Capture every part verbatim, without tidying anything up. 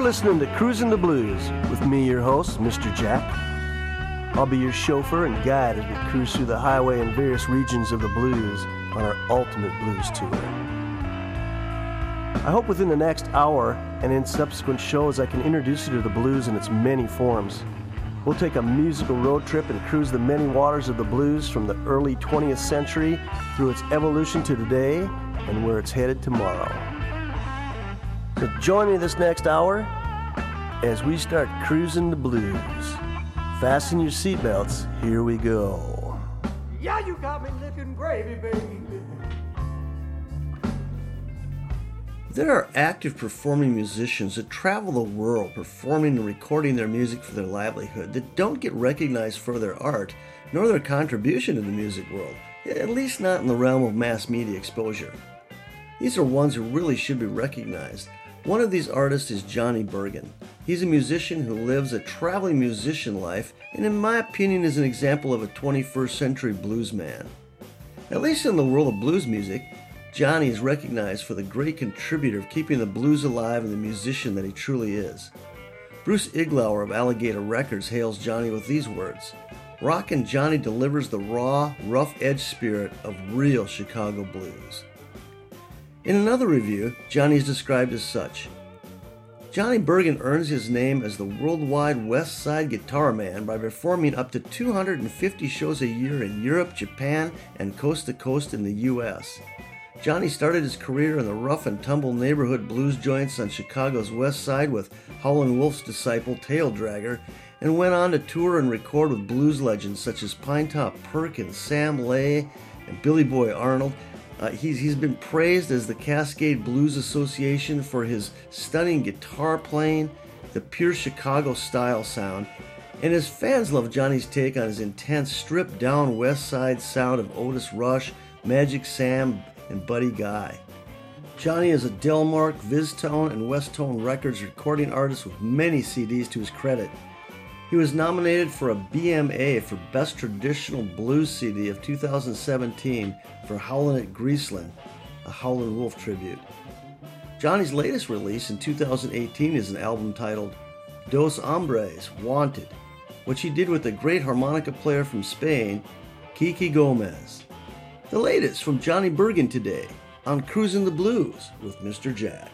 listening to Cruising the Blues with me, your host, Mister Jack. I'll be your chauffeur and guide as we cruise through the highway in various regions of the blues on our ultimate blues tour. I hope within the next hour and in subsequent shows I can introduce you to the blues in its many forms. We'll take a musical road trip and cruise the many waters of the blues from the early twentieth century through its evolution to today and where it's headed tomorrow. So join me this next hour as we start cruising the blues. Fasten your seatbelts, here we go. Yeah, you got me licking gravy, baby. There are active performing musicians that travel the world performing and recording their music for their livelihood that don't get recognized for their art nor their contribution to the music world, at least not in the realm of mass media exposure. These are ones who really should be recognized. One of these artists is Johnny Bergen. He's a musician who lives a traveling musician life and in my opinion is an example of a twenty-first century blues man. At least in the world of blues music, Johnny is recognized for the great contributor of keeping the blues alive and the musician that he truly is. Bruce Iglauer of Alligator Records hails Johnny with these words: "Rockin' Johnny delivers the raw, rough-edged spirit of real Chicago blues." In another review, Johnny is described as such: Johnny Bergen earns his name as the worldwide West Side guitar man by performing up to two hundred fifty shows a year in Europe, Japan, and coast to coast in the U S Johnny started his career in the rough and tumble neighborhood blues joints on Chicago's West Side with Howlin' Wolf's disciple Tail Dragger, and went on to tour and record with blues legends such as Pinetop Perkins, Sam Lay, and Billy Boy Arnold. Uh, he's, he's been praised as the Cascade Blues Association for his stunning guitar playing, the pure Chicago style sound, and his fans love Johnny's take on his intense stripped-down West Side sound of Otis Rush, Magic Sam, and Buddy Guy. Johnny is a Delmark, VizTone, and Westone Records recording artist with many C Ds to his credit. He was nominated for a B M A for Best Traditional Blues C D of two thousand seventeen for Howlin' at Greaseland, a Howlin' Wolf tribute. Johnny's latest release in two thousand eighteen is an album titled Dos Hombres, Wanted, which he did with the great harmonica player from Spain, Kiki Gomez. The latest from Johnny Bergen today on Cruising the Blues with Mister Jack.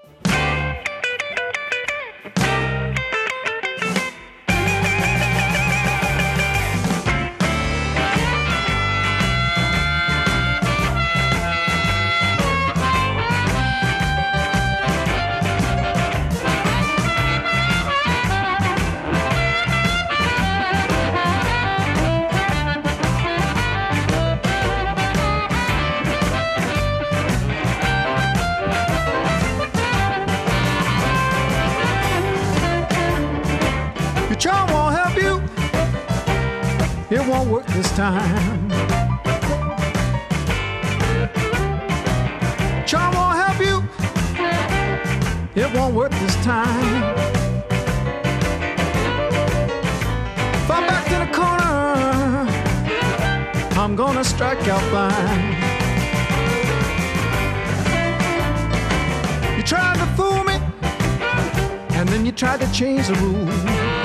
It won't work this time. Charm won't help you. It won't work this time. If I'm back in the corner, I'm gonna strike out fine. You tried to fool me, and then you tried to change the rules.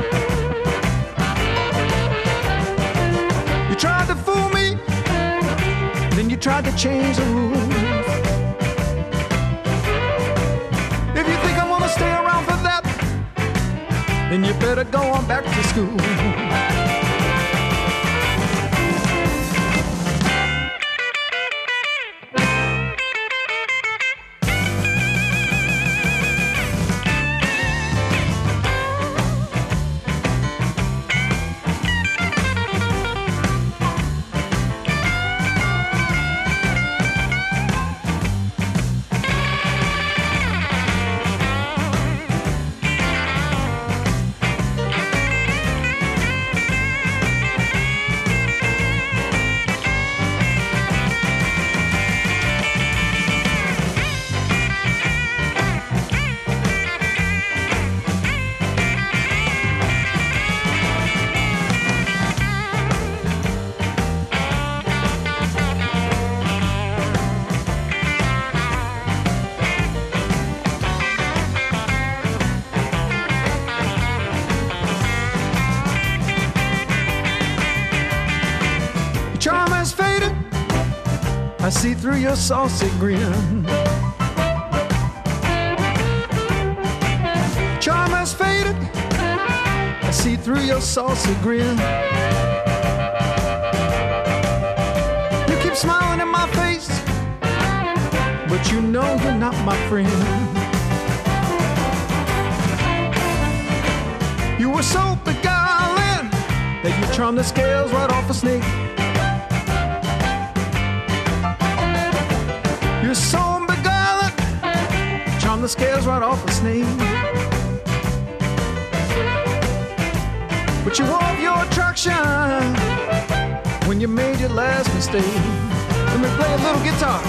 Tried to fool me, then you tried to change the rules. If you think I'm gonna stay around for that, then you better go on back to school. I see through your saucy grin. Charm has faded, I see through your saucy grin. You keep smiling in my face, but you know you're not my friend. You were so beguiling that you charmed the scales right off a snake. You're so beguiling, charmed the scales right off a snake. But you wove your attraction when you made your last mistake. Let me play a little guitar.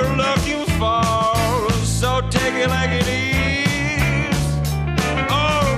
Take it like it is, or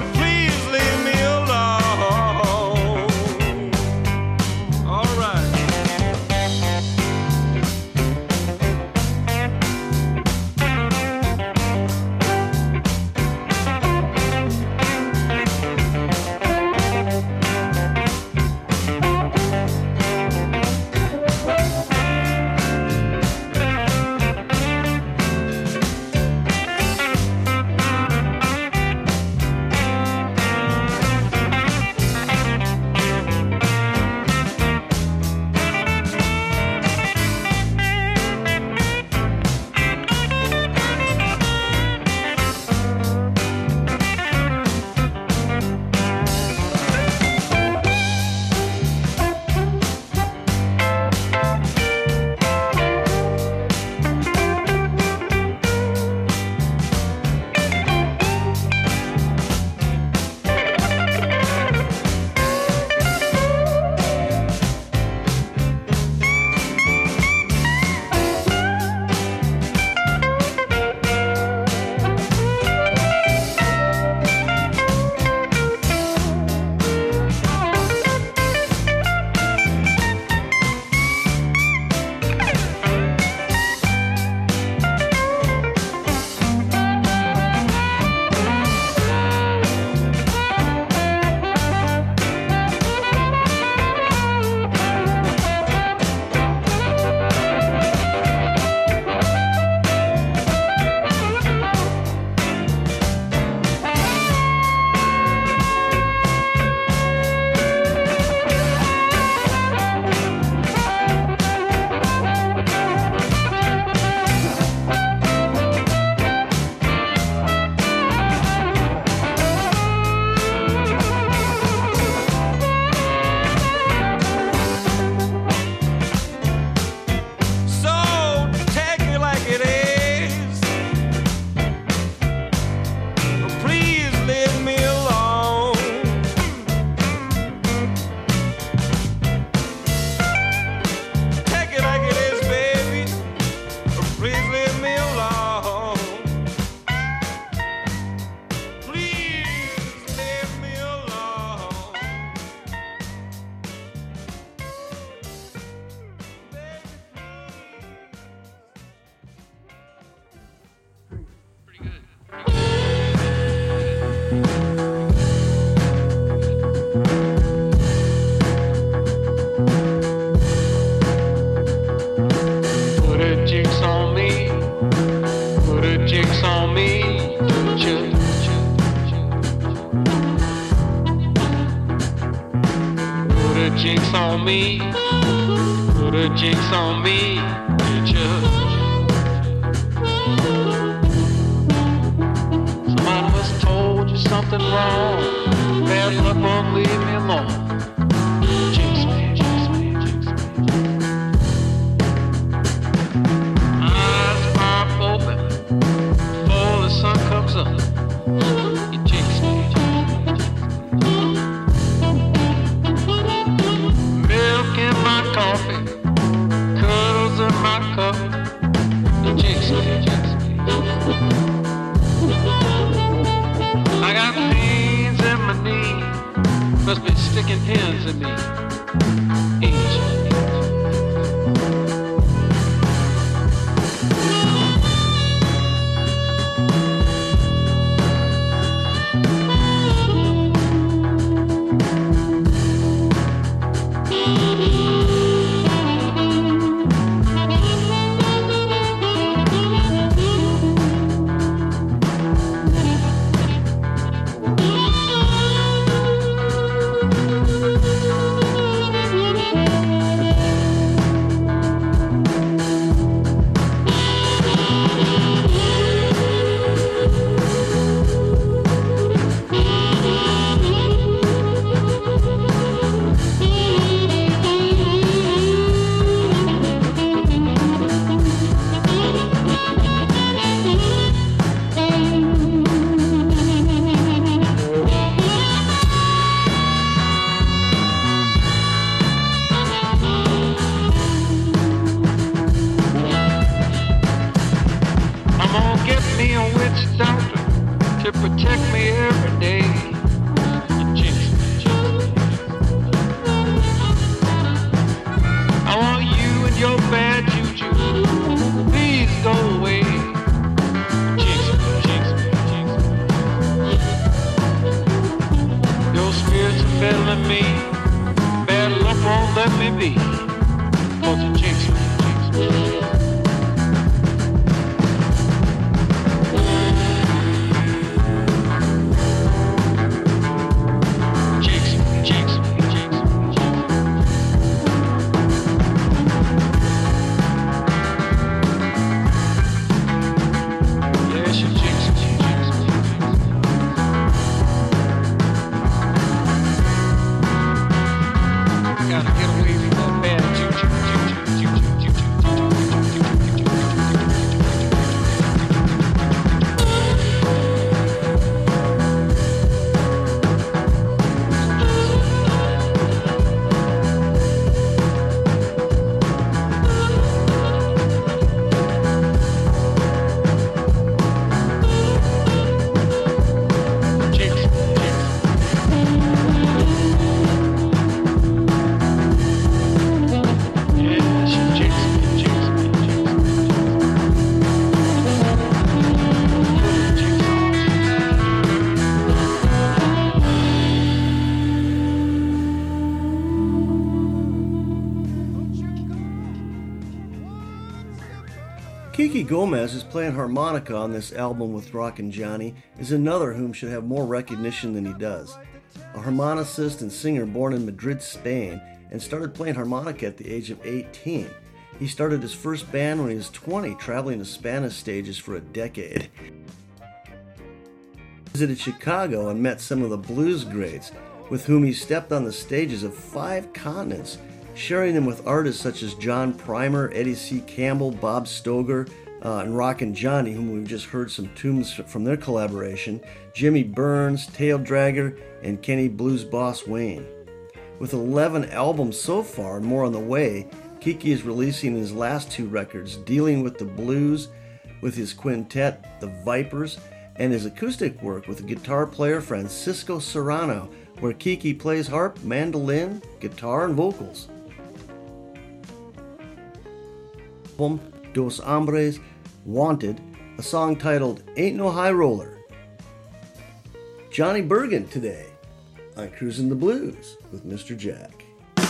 Put a jinx on me, put a jinx on me, don't you? Put a jinx on me, put a jinx on me, don't you? Somebody must told you something wrong. Bad luck won't leave me alone. Jinx me, jinx me, jinx me. Eyes pop open before the sun comes up. You jinx me, jinx me. Milk in my coffee, cuddles in my cup. You jinx me, jinx me. I got pains in my knee, must be sticking pins in me. Angel. To protect me every day. You jinx me, jinx me. I want you and your bad juju, please go away. Jinx me, jinx me, jinx me. Your spirits are failing me, bad luck won't let me be. Cause you jinx me, jinx me. Kiki Gomez, who's playing harmonica on this album with Rockin' Johnny, is another whom should have more recognition than he does. A harmonicist and singer born in Madrid, Spain, and started playing harmonica at the age of eighteen. He started his first band when he was twenty, traveling to Spanish stages for a decade. He visited Chicago and met some of the blues greats, with whom he stepped on the stages of five continents, sharing them with artists such as John Primer, Eddie C. Campbell, Bob Stoger, uh, and Rockin' Johnny, whom we've just heard some tunes from their collaboration, Jimmy Burns, Tail Dragger, and Kenny Blues Boss Wayne. With eleven albums so far and more on the way, Kiki is releasing his last two records, Dealing with the Blues with his quintet, the Vipers, and his acoustic work with the guitar player Francisco Serrano, where Kiki plays harp, mandolin, guitar, and vocals. Dos Hombres, Wanted, a song titled Ain't No High Roller. Johnny Bergen today on Cruising the Blues with Mister Jack.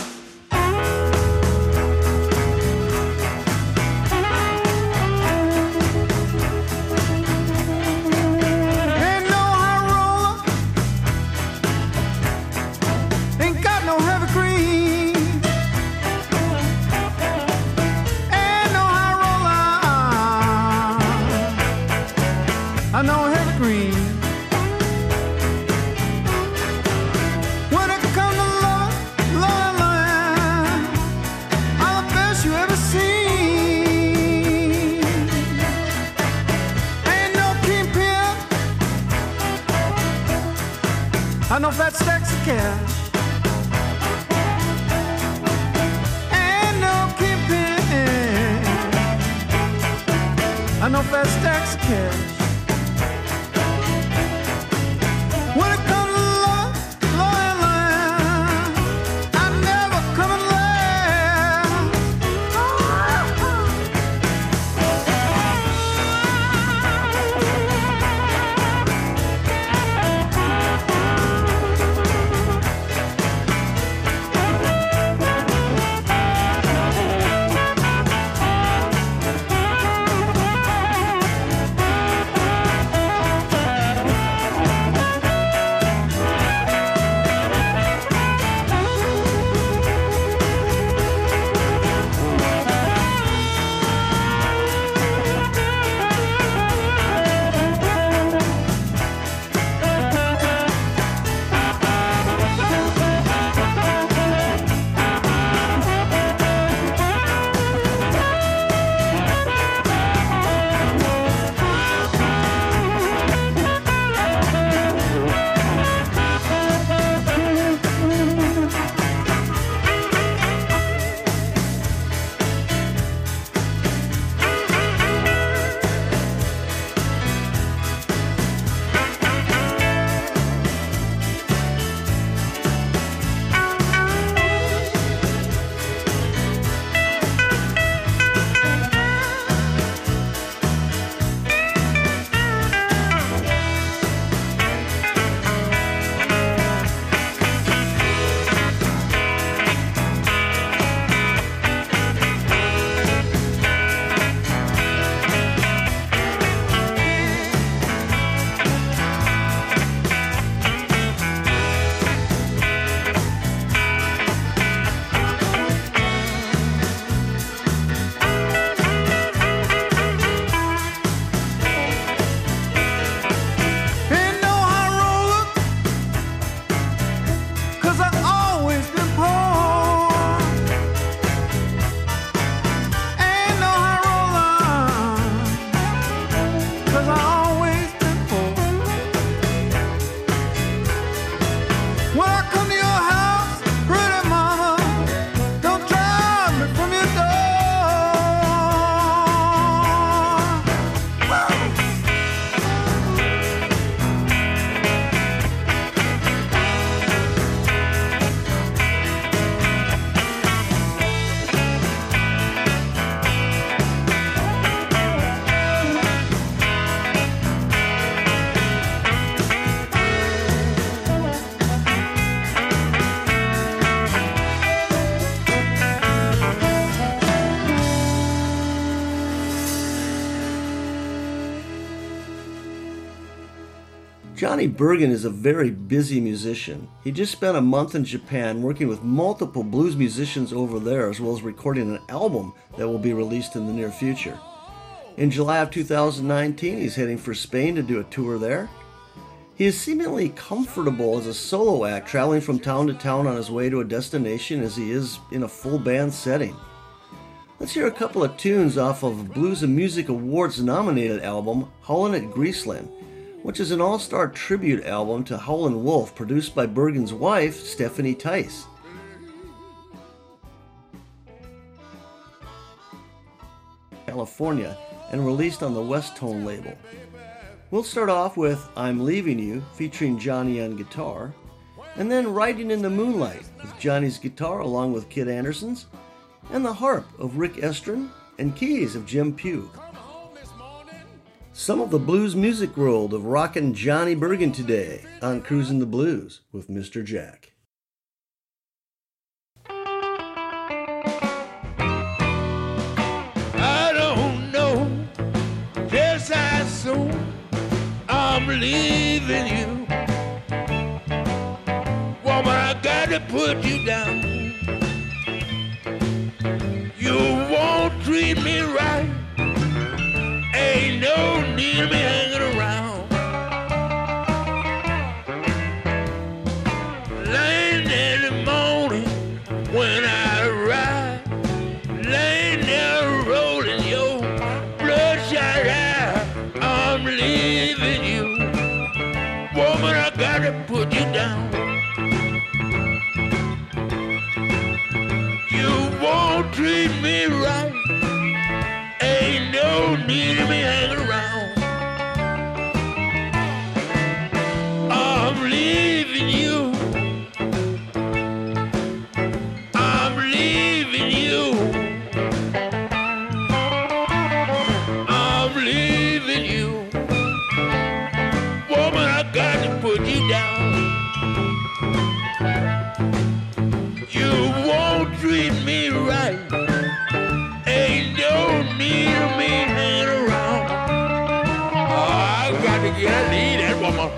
I know heavy green. When it comes to love, love, love, I'm the best you ever seen. Ain't no kingpin. I know fat stacks of cash. Ain't no kingpin. I know fat stacks of cash. When it comes to love, love, love, I never come and Johnny Bergen is a very busy musician. He just spent a month in Japan working with multiple blues musicians over there, as well as recording an album that will be released in the near future. In July of two thousand nineteen, he's heading for Spain to do a tour there. He is seemingly comfortable as a solo act, traveling from town to town on his way to a destination as he is in a full band setting. Let's hear a couple of tunes off of Blues and Music Awards nominated album Howlin' at Greaseland, which is an all-star tribute album to Howlin' Wolf, produced by Bergen's wife, Stephanie Tice. California, and released on the West Tone label. We'll start off with I'm Leaving You, featuring Johnny on guitar, and then Riding in the Moonlight, with Johnny's guitar along with Kid Anderson's, and the harp of Rick Estrin, and keys of Jim Pugh. Some of the blues music world of rockin' Johnny Bergen today on Cruisin' the Blues with Mister Jack. I don't know just how soon I'm leaving you. Woman, I gotta put you down. You won't treat me right. Ain't no need of me hanging around. Late in the morning when I arrive, laying there rolling your bloodshot eye, I'm leaving you. Woman, I gotta put you down. You won't treat me right. Ain't no need of me hanging around. I'm leaving you. I'm leaving you. I'm leaving you. Woman, I got to put you down. You won't treat me right. Ain't no need of me hanging around. Oh, I got to get a lead, that woman.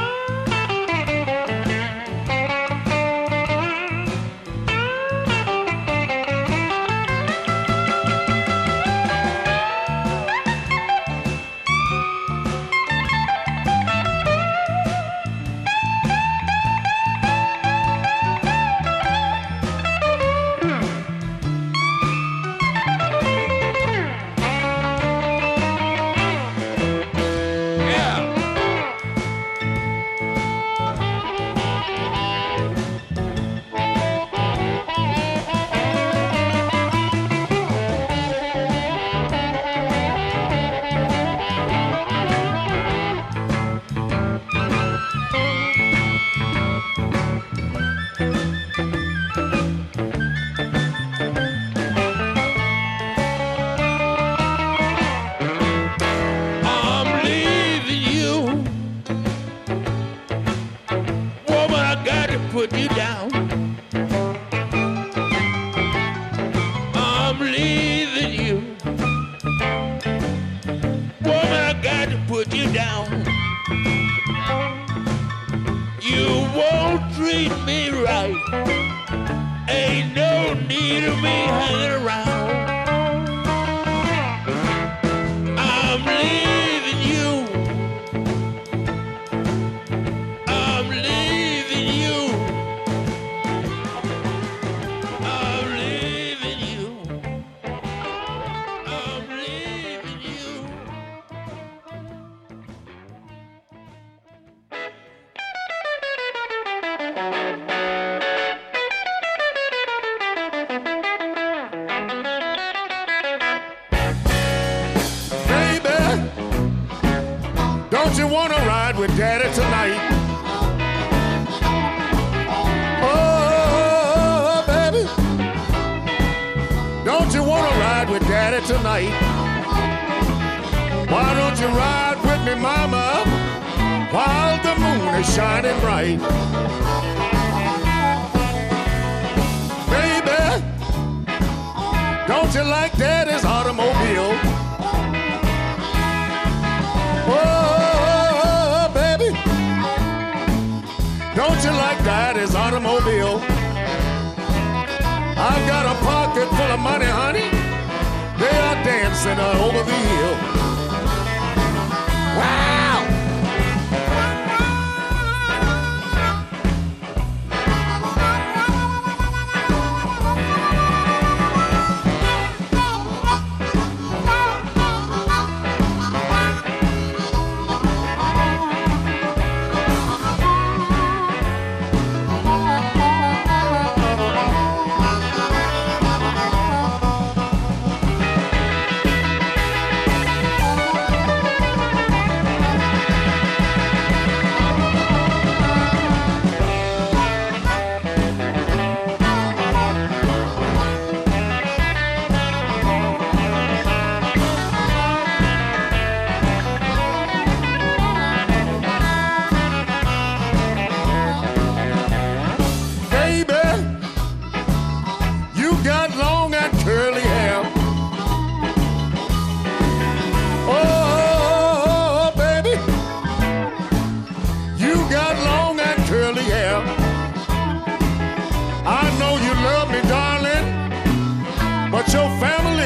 Put you down. I'm leaving you. Woman, I got to put you down. You won't treat me right. Ain't no need of me hanging around. I'm leaving you. I'm leaving you. Don't you wanna ride with Daddy tonight? Oh, baby, don't you wanna ride with Daddy tonight? Why don't you ride with me, Mama, while the moon is shining bright? Baby, don't you like Daddy's automobile? Oh, baby, don't you like Daddy's automobile? I've got a pocket full of money, honey. They are dancing over the hill. Wow!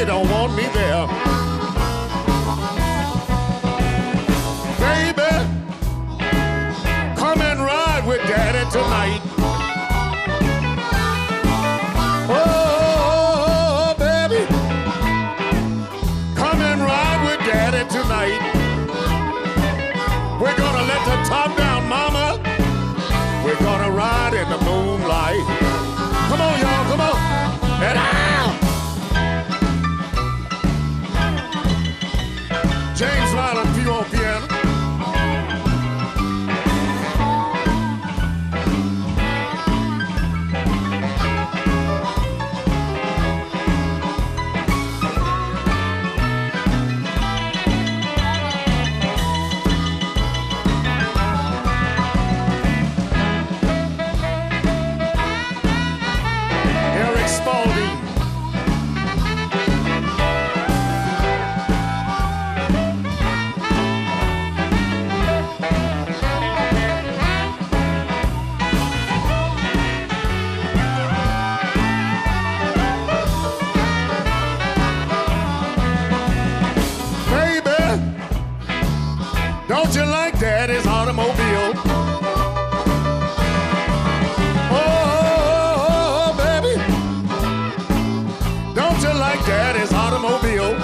family don't want me there. Baby, come and ride with Daddy tonight. Oh, baby, come and ride with Daddy tonight. We're gonna let the top down, mama. We're gonna ride in the moonlight. Come on, y'all, come on. And out! James Ryland, P on piano. Don't you like Daddy's automobile? Oh, baby, don't you like Daddy's automobile?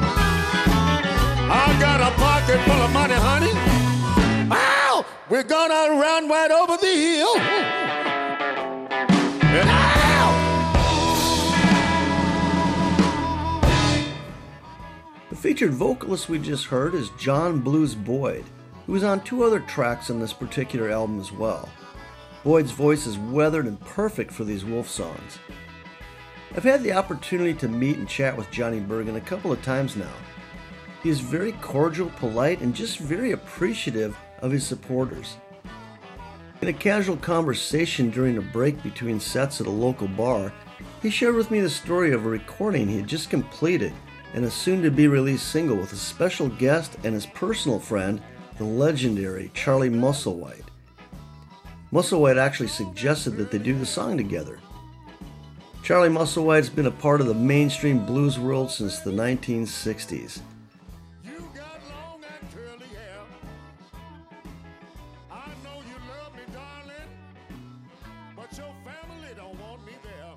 I got a pocket full of money, honey. Ow! We're gonna run right over the hill. And ow! The featured vocalist we just heard is John Blues Boyd, who was on two other tracks on this particular album as well. Boyd's voice is weathered and perfect for these Wolf songs. I've had the opportunity to meet and chat with Johnny Bergen a couple of times now. He is very cordial, polite, and just very appreciative of his supporters. In a casual conversation during a break between sets at a local bar, he shared with me the story of a recording he had just completed and a soon-to-be-released single with a special guest and his personal friend, the legendary Charlie Musselwhite. Musselwhite actually suggested that they do the song together. Charlie Musselwhite has been a part of the mainstream blues world since the nineteen sixties. You got long and curly hair. I know you love me, darling, but your family don't want me there.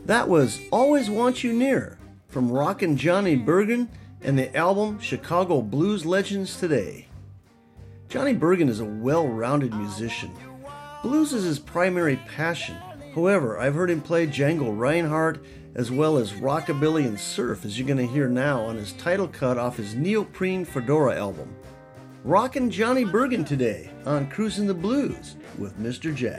That was Always Want You Near from Rockin' Johnny Bergen and the album Chicago Blues Legends Today. Johnny Bergen is a well-rounded musician. Blues is his primary passion. However, I've heard him play Django Reinhardt as well as rockabilly and surf, as you're going to hear now on his title cut off his Neoprene Fedora album. Rockin' Johnny Bergen today on Cruisin' the Blues with Mister Jack.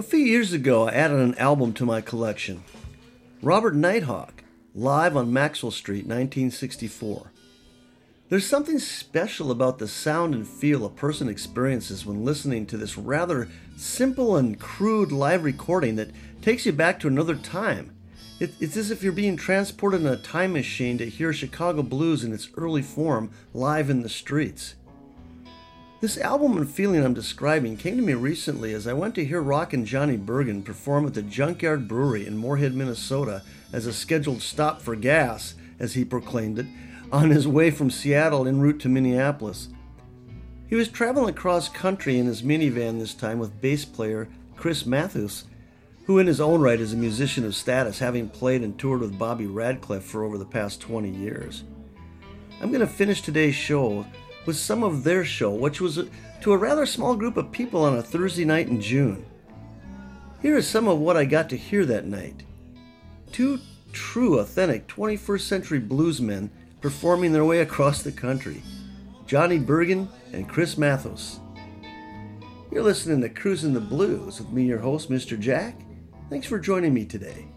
few years ago, I added an album to my collection. Robert Nighthawk, live on Maxwell Street, nineteen sixty-four. There's something special about the sound and feel a person experiences when listening to this rather simple and crude live recording that takes you back to another time. It, it's as if you're being transported in a time machine to hear Chicago blues in its early form live in the streets. This album and feeling I'm describing came to me recently as I went to hear Rockin' Johnny Bergen perform at the Junkyard Brewery in Moorhead, Minnesota as a scheduled stop for gas, as he proclaimed it, on his way from Seattle en route to Minneapolis. He was traveling across country in his minivan this time with bass player Chris Matthews, who in his own right is a musician of status, having played and toured with Bobby Radcliffe for over the past twenty years. I'm going to finish today's show with some of their show, which was to a rather small group of people on a Thursday night in June. Here is some of what I got to hear that night. Two true, authentic twenty-first century bluesmen performing their way across the country, Johnny Bergen and Chris Matthews. You're listening to Cruising the Blues with me, your host, Mister Jack. Thanks for joining me today.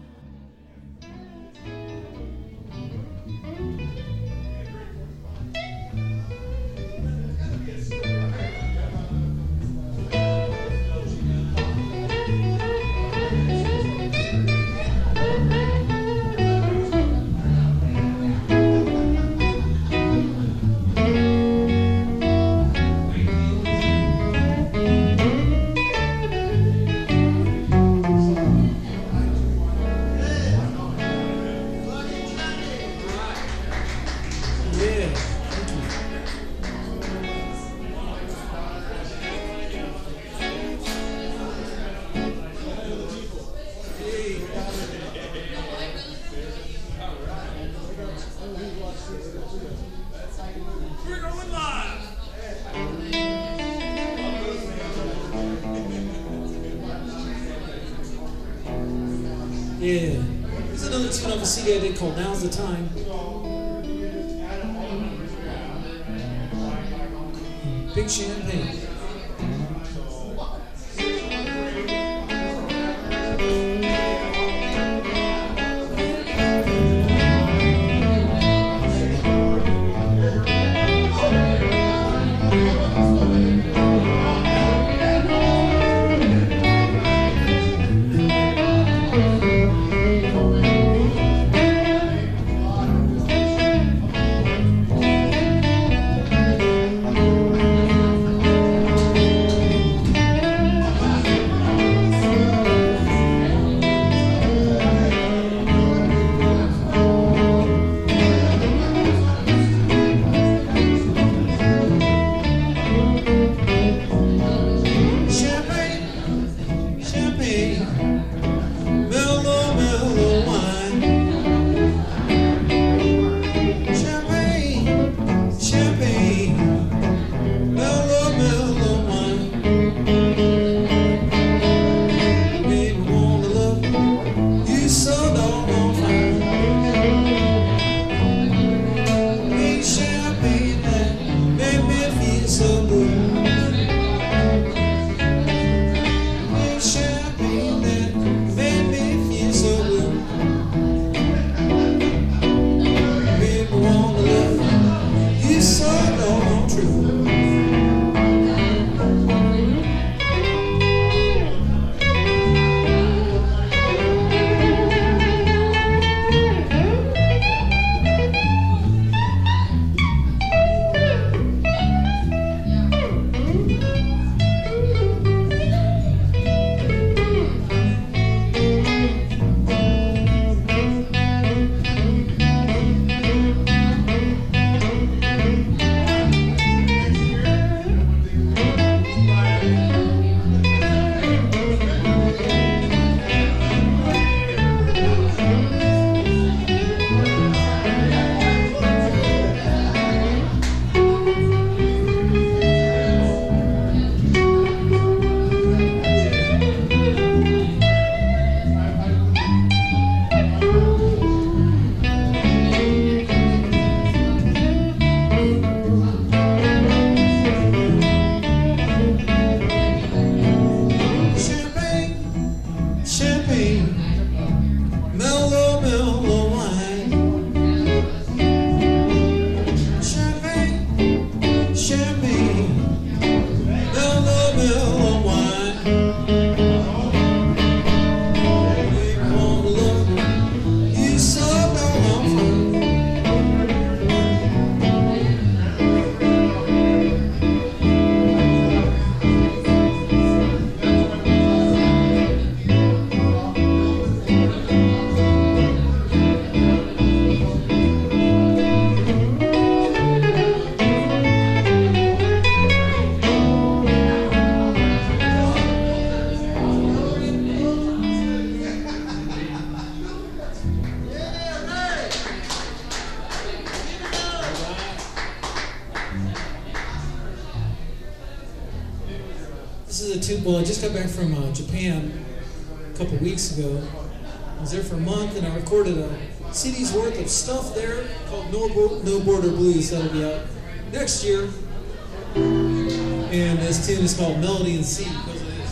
Yeah, there's another tune off a C D I did called Now's the Time. Big Champagne. This is a tune. Well, I just got back from uh, Japan a couple weeks ago. I was there for a month, and I recorded a C D's worth of stuff there called No, Bo- no Border Blues. That'll be out next year. And this tune is called Melody in C because of this.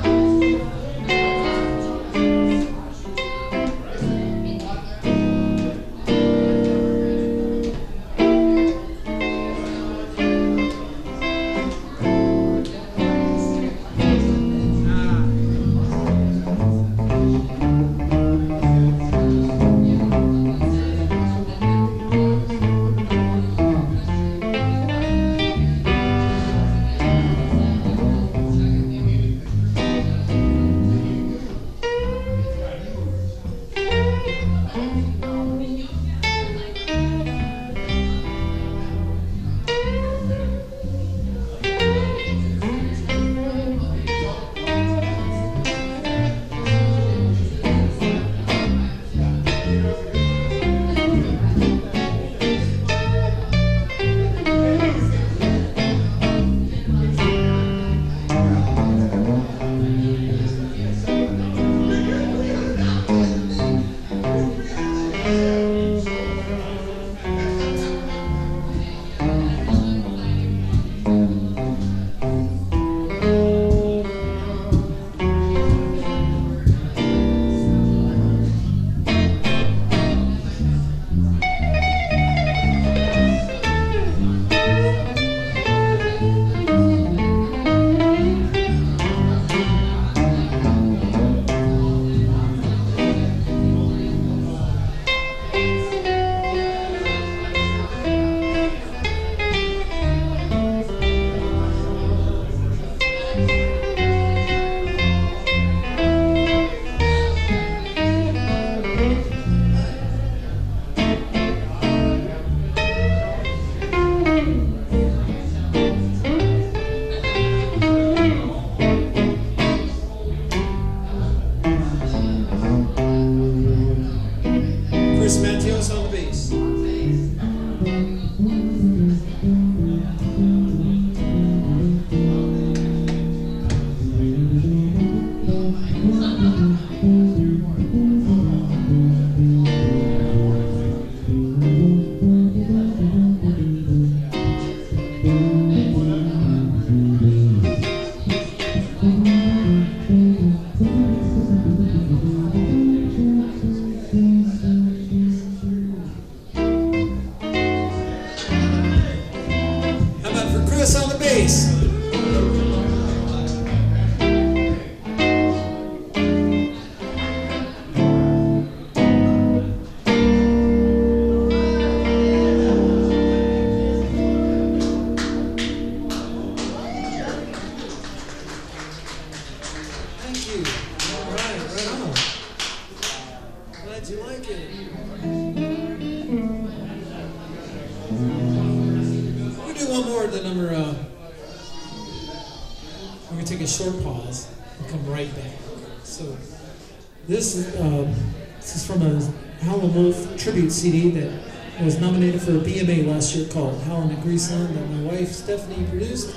Short pause and come right back. So this, uh, this is from a Howlin' Wolf tribute C D that was nominated for a B M A last year called Howlin' at Greaseland that my wife Stephanie produced.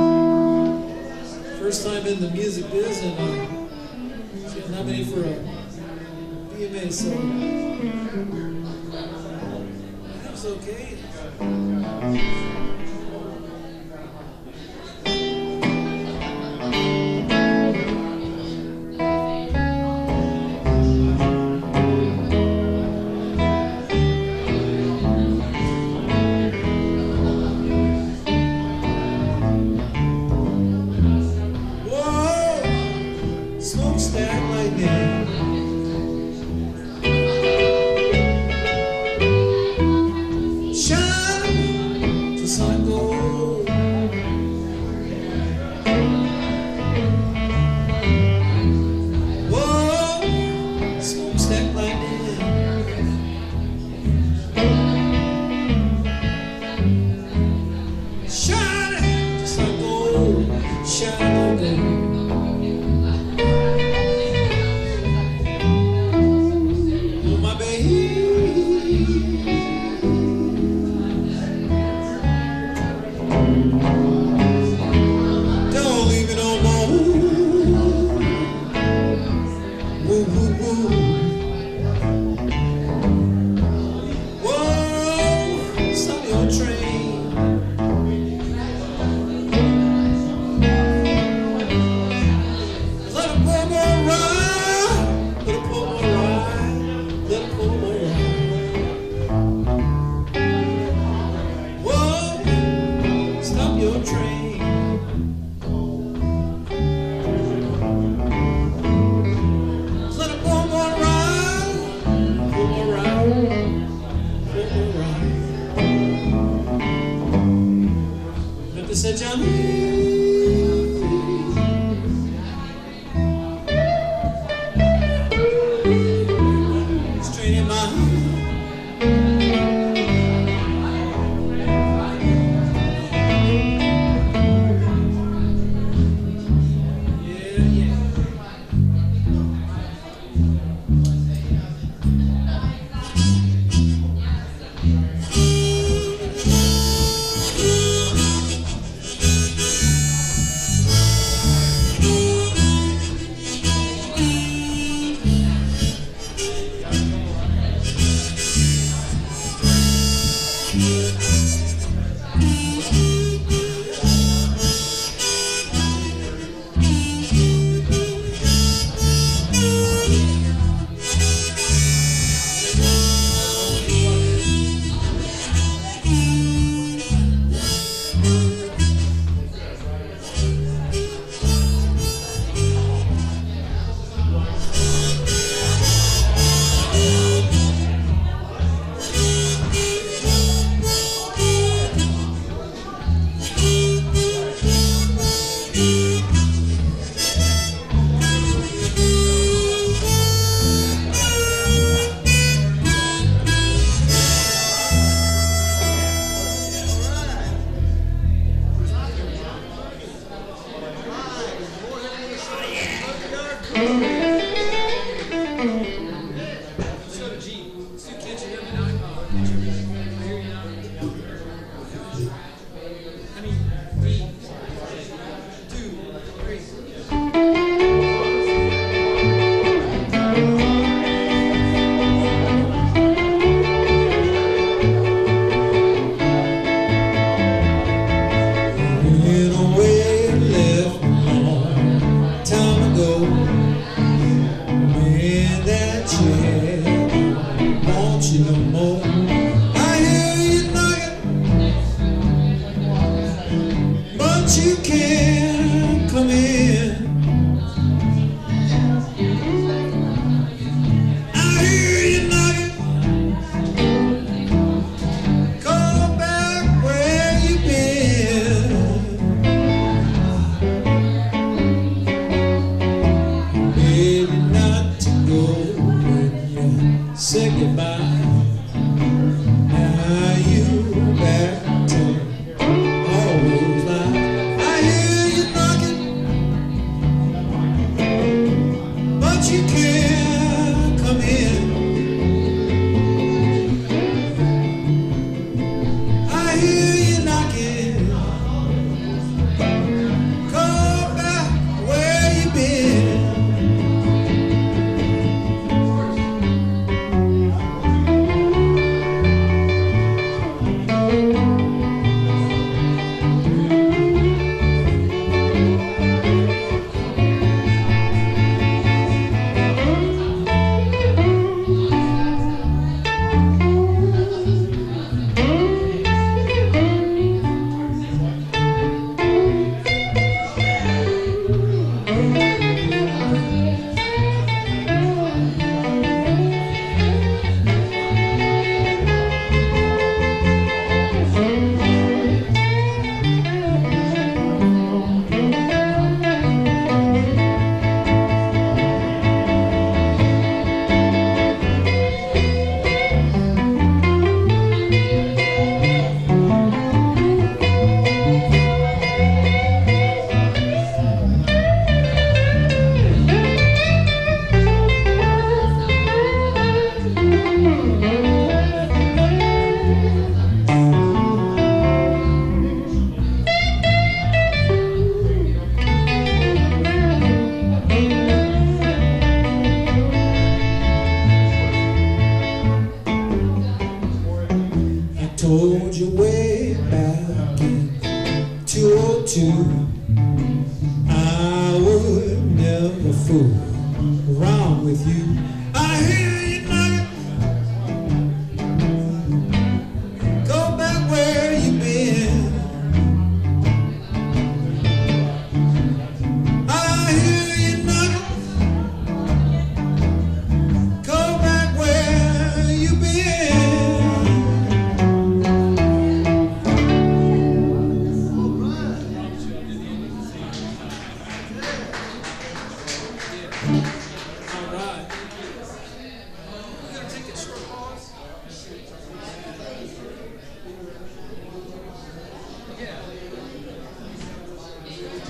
First time in the music biz, and uh, she got nominated for a B M A, so that was okay. Don't leave me no more. train. Let it one more ride, one more ride, one more ride. Let the set down.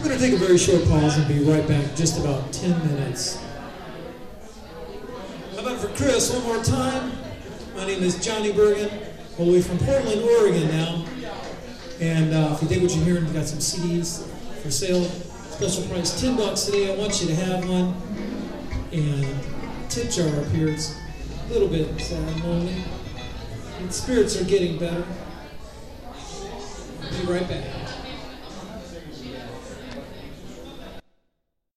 We're going to take a very short pause and be right back, just about ten minutes. How about for Chris, one more time? My name is Johnny Bergen, all the way from Portland, Oregon now. And uh, if you dig what you're hearing, we've got some C Ds for sale. Special price, ten bucks today. I want you to have one. And tip jar up here. It's a little bit sad and lonely. And spirits are getting better. I'll be right back.